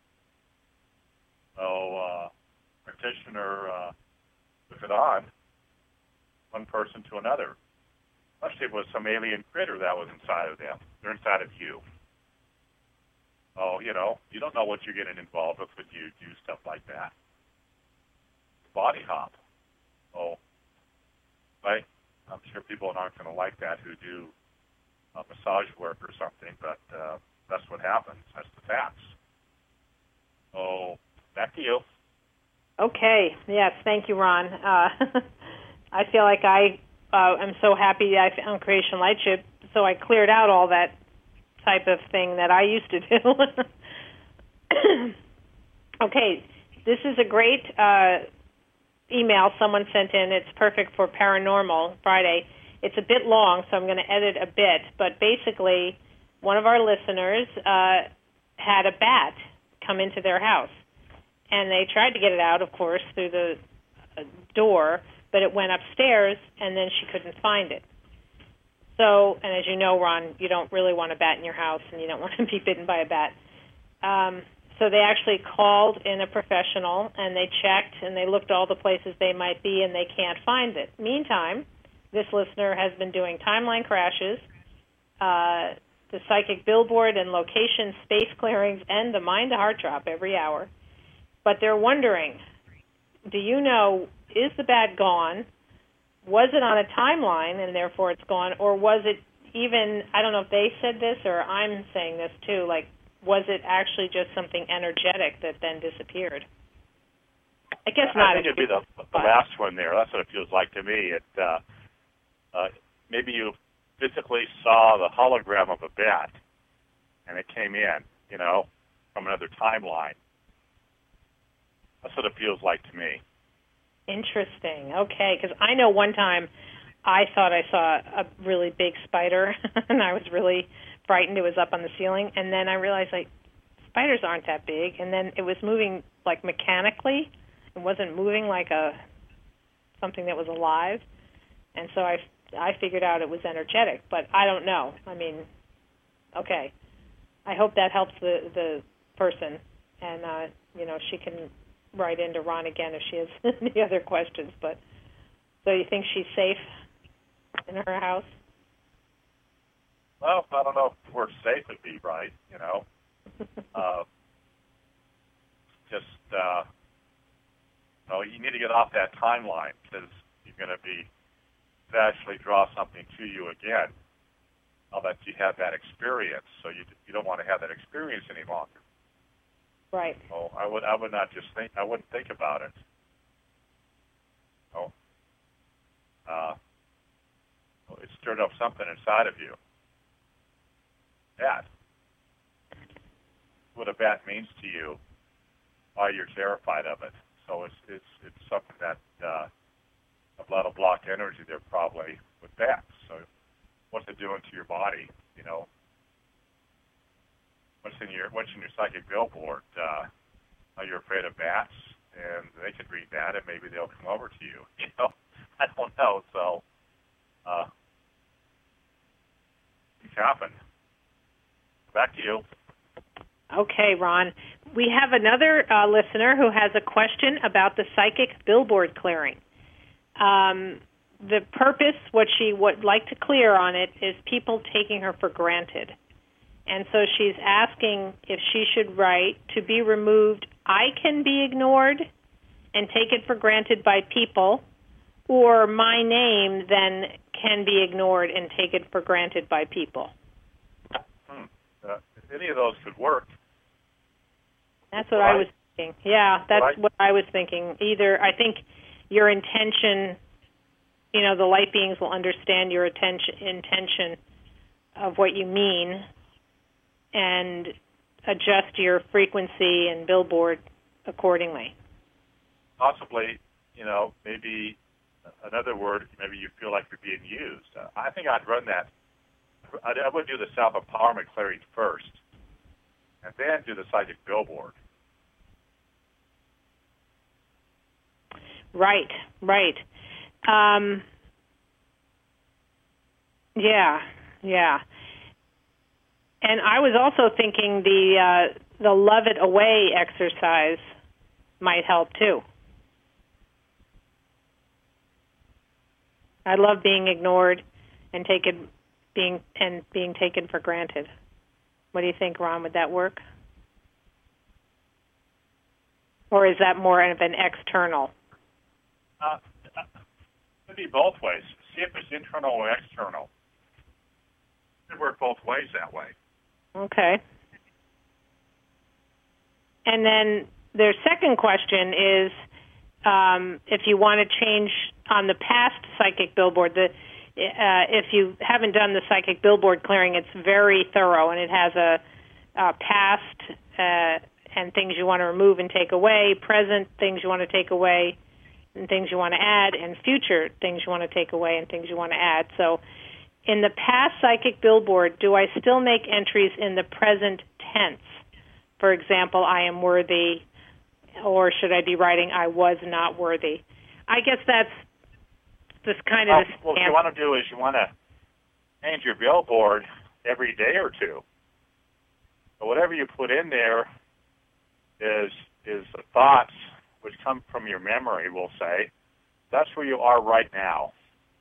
So uh, practitioner uh, took it on, one person to another. Especially if it was some alien critter that was inside of them. They're inside of you. Oh, you know, you don't know what you're getting involved with when you do stuff like that. Body hop. Oh, right? I'm sure people aren't going to like that who do uh, massage work or something, but uh, that's what happens. That's the facts. Oh, back back to you. Okay. Yes. Thank you, Ron. Uh, I feel like I uh, am so happy I found Creation Lightship, so I cleared out all that type of thing that I used to do. Okay. This is a great uh, email someone sent in. It's perfect for Paranormal Friday. It's a bit long, so I'm going to edit a bit. But basically, one of our listeners uh, had a bat come into their house. And they tried to get it out, of course, through the uh, door, but it went upstairs, and then she couldn't find it. So, and as you know, Ron, you don't really want a bat in your house, and you don't want to be bitten by a bat. Um, so they actually called in a professional, and they checked, and they looked all the places they might be, and they can't find it. Meantime, this listener has been doing timeline crashes, uh, the psychic billboard and location space clearings, and the mind-to-heart drop every hour. But they're wondering, do you know, is the bat gone? Was it on a timeline, and therefore it's gone? Or was it even, I don't know if they said this or I'm saying this too, like, was it actually just something energetic that then disappeared? I guess not. I think it'd be the, the last one there. That's what it feels like to me. It uh, uh, maybe you physically saw the hologram of a bat, and it came in, you know, from another timeline. That's what it feels like to me. Interesting. Okay, because I know one time I thought I saw a really big spider, and I was really frightened. It was up on the ceiling, and then I realized, like, spiders aren't that big, and then it was moving, like, mechanically. It wasn't moving like a something that was alive, and so I, I figured out it was energetic, but I don't know. I mean, okay. I hope that helps the, the person, and, uh, you know, she can write into Ron again if she has any other questions. But so you think she's safe in her house? Well, I don't know if the word safe would be right, you know. uh, just, uh, you know, you need to get off that timeline because you're going to be to actually draw something to you again. I'll let you have that experience, so you you don't want to have that experience any longer. Right. So I would I would not just think I wouldn't think about it. Oh, uh, it stirred up something inside of you. Bat. What a bat means to you, why you're terrified of it. So it's it's it's something that uh, a lot of blocked energy there probably with bats. So what's it doing to your body? You know, what's in your what's in your psychic billboard? Uh, are you afraid of bats? And they could read that, and maybe they'll come over to you. You know, I don't know. So, uh, it's happened. Back to you. Okay, Ron. We have another uh, listener who has a question about the psychic billboard clearing. Um, the purpose, what she would like to clear on it, is people taking her for granted. And so she's asking if she should write, to be removed, I can be ignored and taken for granted by people, or my name then can be ignored and taken for granted by people. Hmm. Uh, any of those could work. That's what right. I was thinking. Yeah, that's right. what I was thinking. Either, I think your intention, you know, the light beings will understand your attention, intention of what you mean and adjust your frequency and billboard accordingly. Possibly, you know, maybe another word, maybe you feel like you're being used. Uh, I think I'd run that. I'd, I would do the self-empowerment clearing first, and then do the psychic billboard. Right, right. Um, yeah, yeah. And I was also thinking the uh, the Love It Away exercise might help too. I love being ignored and taken being and being taken for granted. What do you think, Ron? Would that work? Or is that more of an external? Uh, it could be both ways. See if it's internal or external. It could work both ways that way. Okay. And then their second question is um, if you want to change on the past psychic billboard. The uh, if you haven't done the psychic billboard clearing, it's very thorough, and it has a, a past uh, and things you want to remove and take away, present things you want to take away and things you want to add, and future things you want to take away and things you want to add. So in the past psychic billboard, do I still make entries in the present tense? For example, I am worthy, or should I be writing I was not worthy? I guess that's just kind of... Well, this well what you want to do is you want to change your billboard every day or two. So whatever you put in there is is the thoughts which come from your memory, we'll say. That's where you are right now.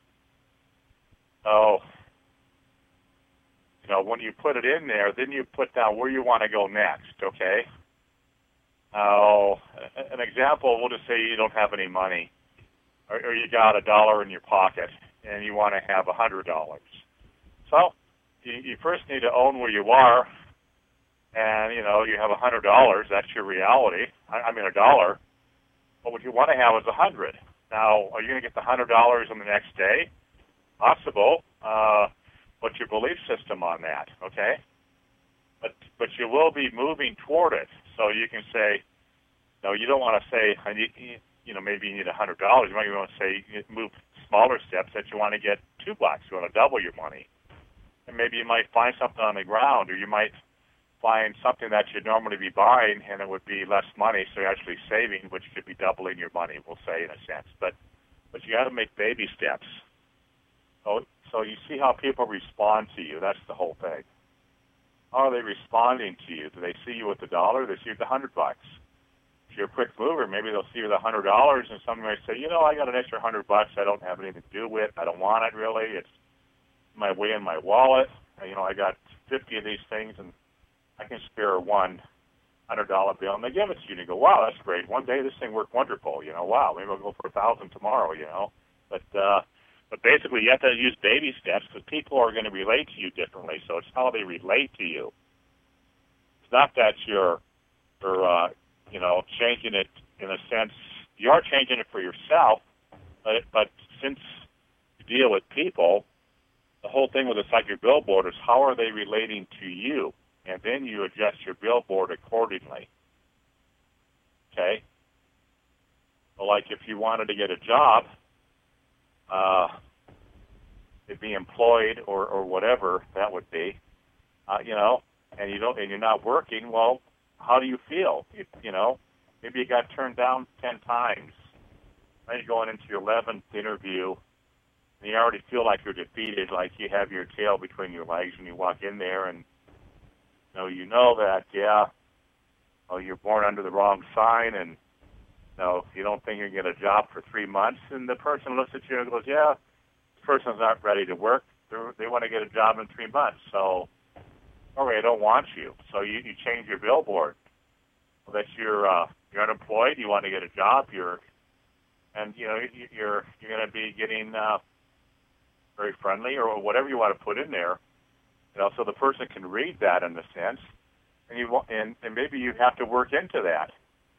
So, you know, when you put it in there, then you put down where you want to go next, okay? Now, an example, we'll just say you don't have any money, or, or you got a dollar in your pocket, and you want to have a hundred dollars. So, you, you first need to own where you are, and, you know, you have a hundred dollars, that's your reality. I, I mean, a dollar. But what you want to have is a hundred. Now, are you going to get the hundred dollars on the next day? Possible. Uh, what's your belief system on that? Okay, but but you will be moving toward it. So you can say, no, you don't want to say I need, you know, maybe you need a hundred dollars. You might want to say move smaller steps that you want to get two bucks. You want to double your money, and maybe you might find something on the ground, or you might find something that you'd normally be buying, and it would be less money, so you're actually saving, which could be doubling your money, we'll say, in a sense. But but you got to make baby steps. So, so you see how people respond to you. That's the whole thing. How are they responding to you? Do they see you with the dollar? Do they see you with the hundred bucks? If you're a quick mover, maybe they'll see you with a hundred dollars, and somebody might say, you know, I got an extra hundred bucks. I don't have anything to do with. I don't want it really. It's my way in my wallet. You know, I got fifty of these things, and I can spare one hundred dollar bill, and they give it to you, and you go, wow, that's great. One day this thing worked wonderful. You know, wow, maybe I'll go for a thousand tomorrow. You know, but. uh But basically, you have to use baby steps because people are going to relate to you differently. So it's how they relate to you. It's not that you're, you're uh, you know, changing it in a sense. You are changing it for yourself, but, but since you deal with people, the whole thing with a psychic billboard is how are they relating to you, and then you adjust your billboard accordingly. Okay. So, like if you wanted to get a job. Uh, to be employed or, or whatever that would be, uh, you know, and you don't, and you're not working. Well, how do you feel? You, you know, maybe you got turned down ten times. Then you're going into your eleventh interview, and you already feel like you're defeated, like you have your tail between your legs when you walk in there, and you know, you know that, yeah, well, you're born under the wrong sign, and no, you don't think you're going to get a job for three months, and the person looks at you and goes, yeah, this person's not ready to work. They're, they want to get a job in three months, so, okay, I don't want you. So you, you change your billboard. So that you're uh, you're unemployed, you want to get a job, you're, and, you know, you're you're going to be getting uh, very friendly or whatever you want to put in there. You know, so the person can read that in a sense, and you and, and maybe you have to work into that.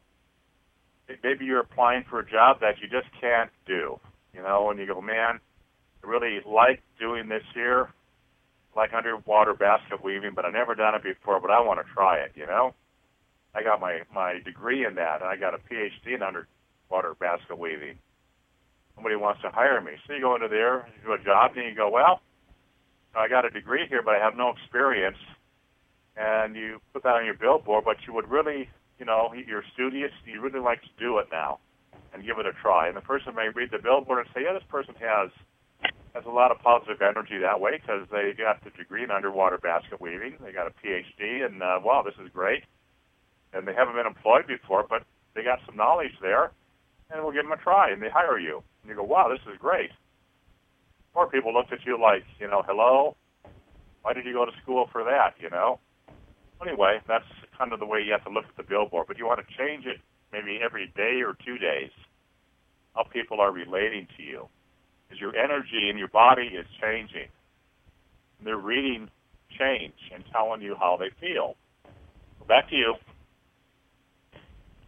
Maybe you're applying for a job that you just can't do, you know, and you go, man, I really like doing this here, like underwater basket weaving, but I've never done it before, but I want to try it, you know. I got my, my degree in that, and I got a P H D in underwater basket weaving. Somebody wants to hire me. So you go into there, you do a job, and you go, well, I got a degree here, but I have no experience, and you put that on your billboard, but you would really... You know, you're studious, you really like to do it now and give it a try. And the person may read the billboard and say, yeah, this person has has a lot of positive energy that way because they got the degree in underwater basket weaving. They got a P H D, and, uh, wow, this is great. And they haven't been employed before, but they got some knowledge there, and we'll give them a try, and they hire you. And you go, wow, this is great. More people looked at you like, you know, hello? Why did you go to school for that, you know? Anyway, that's kind of the way you have to look at the billboard, but you want to change it maybe every day or two days, how people are relating to you. Because your energy in your body is changing. And they're reading change and telling you how they feel. So back to you.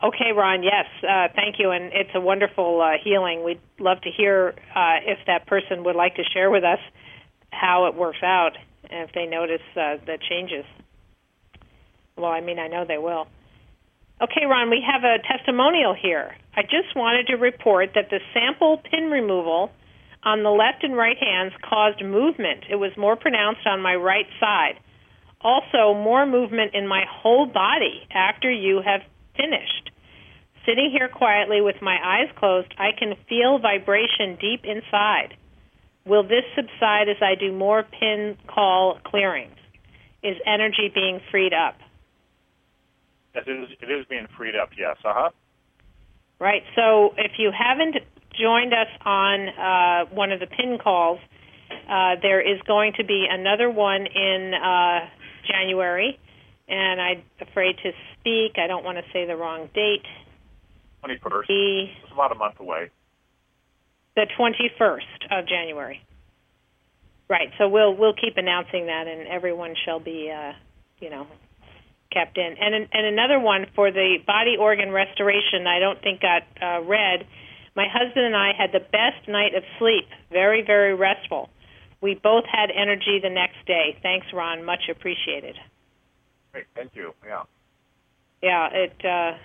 Okay, Ron, yes, uh, thank you, and it's a wonderful uh, healing. We'd love to hear uh, if that person would like to share with us how it works out and if they notice uh, the changes. Well, I mean, I know they will. Okay, Ron, we have a testimonial here. I just wanted to report that the sample pin removal on the left and right hands caused movement. It was more pronounced on my right side. Also, more movement in my whole body after you have finished. Sitting here quietly with my eyes closed, I can feel vibration deep inside. Will this subside as I do more pin call clearings? Is energy being freed up? Yes, it is, it is being freed up, yes. Uh-huh. Right. So if you haven't joined us on uh, one of the pin calls, uh, there is going to be another one in uh, January, and I'm afraid to speak. I don't want to say the wrong date. twenty-first. The, it's about a month away. The twenty-first of January. Right. So we'll we'll keep announcing that, and everyone shall be, uh, you know, kept in. And and another one for the body organ restoration. I don't think got uh, read. My husband and I had the best night of sleep. Very very restful. We both had energy the next day. Thanks, Ron. Much appreciated. Great. Thank you. Yeah. Yeah. It. Uh,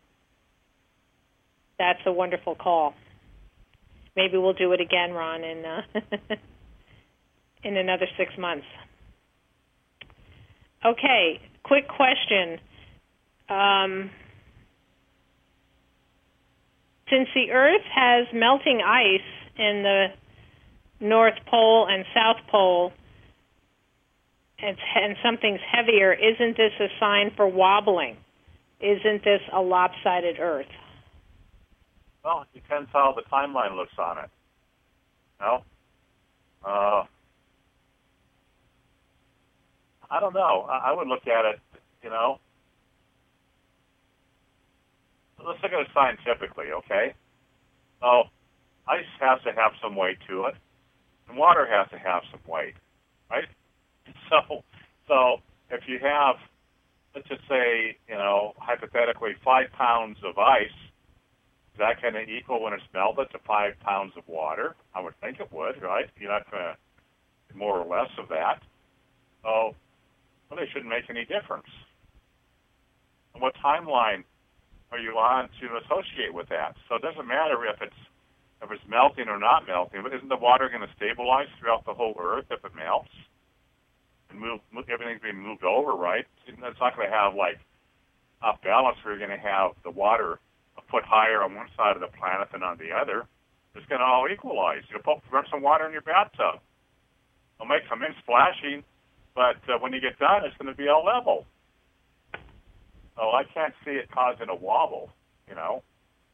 that's a wonderful call. Maybe we'll do it again, Ron, in uh, in another six months. Okay, quick question. Um, since the Earth has melting ice in the North Pole and South Pole, and, and something's heavier, isn't this a sign for wobbling? Isn't this a lopsided Earth? Well, it depends how the timeline looks on it. No? Uh, I don't know. I, I would look at it, you know. Let's look at it scientifically, okay? So, ice has to have some weight to it, and water has to have some weight, right? So, so if you have, let's just say, you know, hypothetically, five pounds of ice, is that going to equal when it's melted to five pounds of water? I would think it would, right? You're not going to more or less of that. So, well, it shouldn't make any difference. And what timeline are you on to associate with that? So it doesn't matter if it's if it's melting or not melting, but isn't the water going to stabilize throughout the whole Earth if it melts? And move, move everything's being moved over, right? It's not going to have, like, off balance where you're going to have the water a foot higher on one side of the planet than on the other. It's going to all equalize. You'll put run some water in your bathtub. It'll make come in splashing, but uh, when you get done, it's going to be all level. So I can't see it causing a wobble, you know.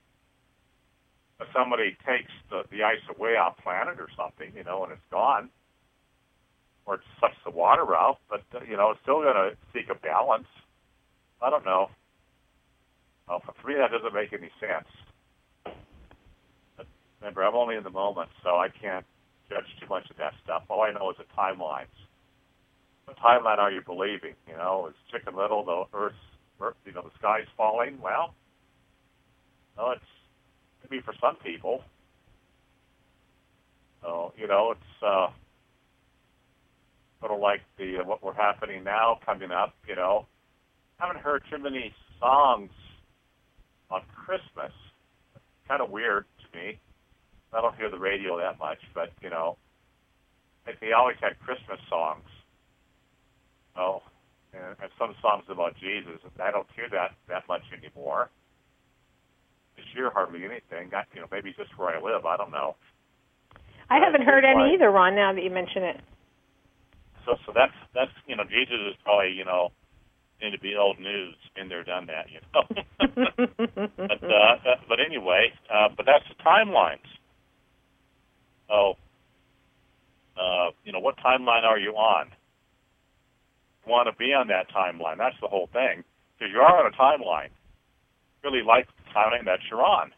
If somebody takes the, the ice away off planet or something, you know, and it's gone, or it sucks the water out, but, uh, you know, it's still going to seek a balance. I don't know. Well, for me, that doesn't make any sense. But remember, I'm only in the moment, so I can't judge too much of that stuff. All I know is the timelines. What timeline are you believing? You know, is Chicken Little, the Earth's, Earth, you know, the sky's falling? Well, no, it's could be for some people. So, you know, it's uh, sort of like the uh, what we're happening now coming up. You know, I haven't heard too many songs on Christmas. It's kind of weird to me. I don't hear the radio that much, but, you know, like they always had Christmas songs. Oh, and, and some songs about Jesus. I don't hear that that much anymore. This year, hardly anything. I, you know, maybe just where I live. I don't know. I haven't heard any like, either, Ron, now that you mention it. So, so that's, that's, you know, Jesus is probably, you know, need to be old news. Been there, done that, you know. but, uh, but anyway, uh, but that's the timelines. So, uh, you know, what timeline are you on? You want to be on that timeline. That's the whole thing. Because you are on a timeline. Really like the timeline that you're on.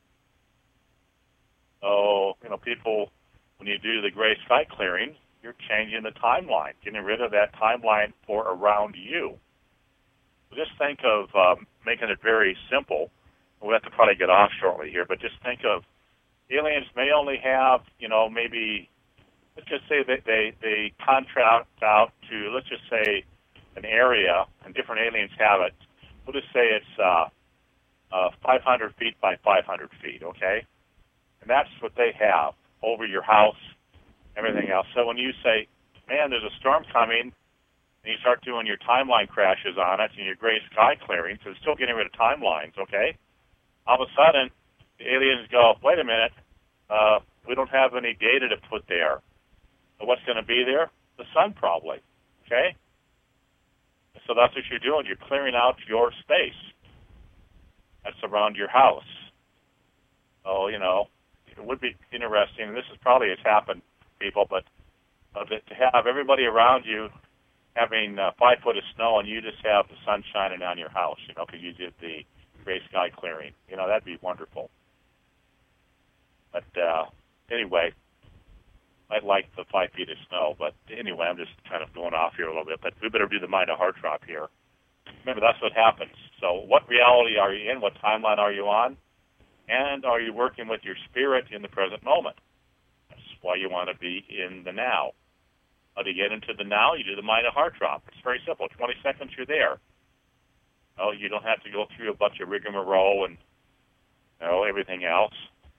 So, you know, people, when you do the gray sky clearing, you're changing the timeline, getting rid of that timeline for around you. So just think of um, making it very simple. we'll have to probably get off shortly here, but just think of aliens may only have, you know, maybe, let's just say that they, they contract out to, let's just say, an area, and different aliens have it. We'll just say it's uh, uh, five hundred feet by five hundred feet, okay? And that's what they have over your house, everything else. So when you say, man, there's a storm coming, and you start doing your timeline crashes on it and your gray sky clearing, so it's still getting rid of timelines, okay? All of a sudden, the aliens go, wait a minute, uh, we don't have any data to put there. So what's going to be there? The sun, probably, okay? So that's what you're doing. You're clearing out your space that's around your house. So, you know, it would be interesting, and this is probably has happened, people, but uh, to have everybody around you having uh, five foot of snow and you just have the sun shining on your house, you know, because you did the gray sky clearing. You know, that'd be wonderful. But uh, anyway, I'd like the five feet of snow. But anyway, I'm just kind of going off here a little bit. But we better do the mind of heart drop here. Remember, that's what happens. So what reality are you in? What timeline are you on? And are you working with your spirit in the present moment? That's why you want to be in the now. How to get into the now? You do the mind of heart drop. It's very simple. twenty seconds, you're there. Oh, you don't have to go through a bunch of rigmarole and, you know, everything else.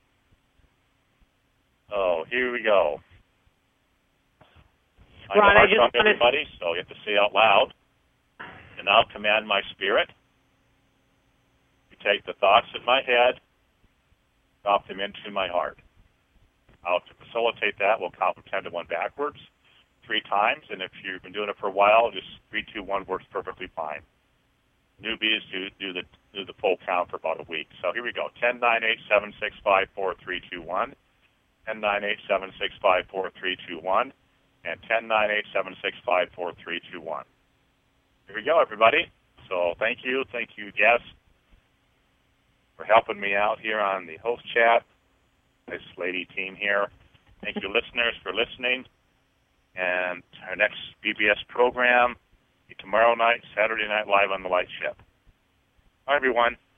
Oh, here we go. Ron, I just want to... everybody, so you have to say out loud. And I'll command my spirit. You take the thoughts in my head, drop them into my heart. I'll facilitate that. We'll count from ten to one backwards three times, and if you've been doing it for a while, just three, two, one works perfectly fine. Newbies do do the do the full count for about a week. So here we go: ten, nine, eight, seven, six, five, four, three, two, one. ten, nine, eight, seven, six, five, four, three, two, one. And ten, nine, eight, seven, six, five, four, three, two, one. Here we go, everybody. So thank you, thank you, guests, for helping me out here on the host chat. This lady team here. Thank you, listeners, for listening. And our next B B S program tomorrow night, Saturday Night Live on the Light Ship. Bye, everyone.